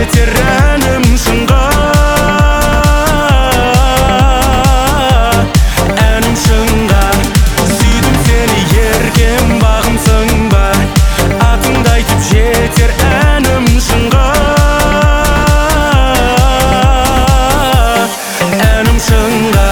жетер әнім шыңға. Әнім шыңға. Сүйдім сені еркем бағымсың ба, атыңды айтып жетер әнім шыңға. Әнім шыңға.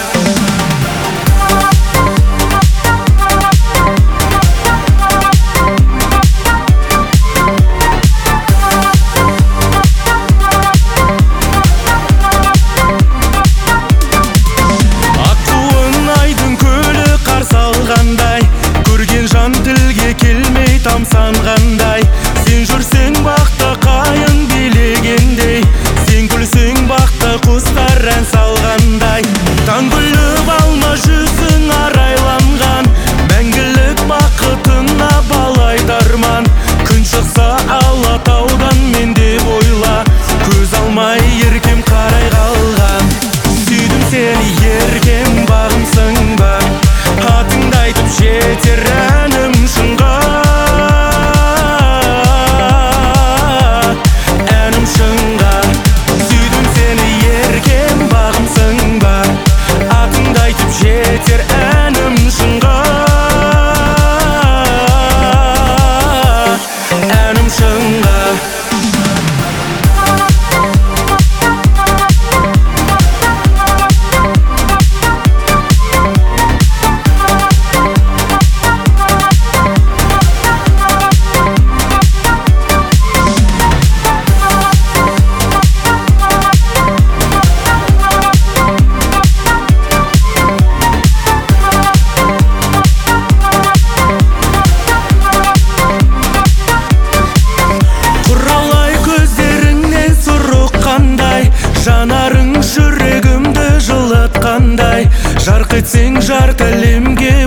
Көрген жан тілге келмей тамсанғандай, сен жүрсең бақта қайың билегендей, сен күлсең бақта құстар ән салғандай. Таң күліп алма жүзің арайланған, мәңгілік бақытына балайды арман. Күн шықса Алатаудан мен деп ойла, көз алмай еркем қарай қалған. Сүйдім сені еркем бағымсың ба, атыңды айтып жетер әнім шыңға. Әнім шыңға. Сүйдім сені еркем бағымсың ба, атыңды айтып жетер әнім шыңға. Әнім шыңға. Жанарың жүрегімді жылытқандай, жарқ етсең жарты әлемге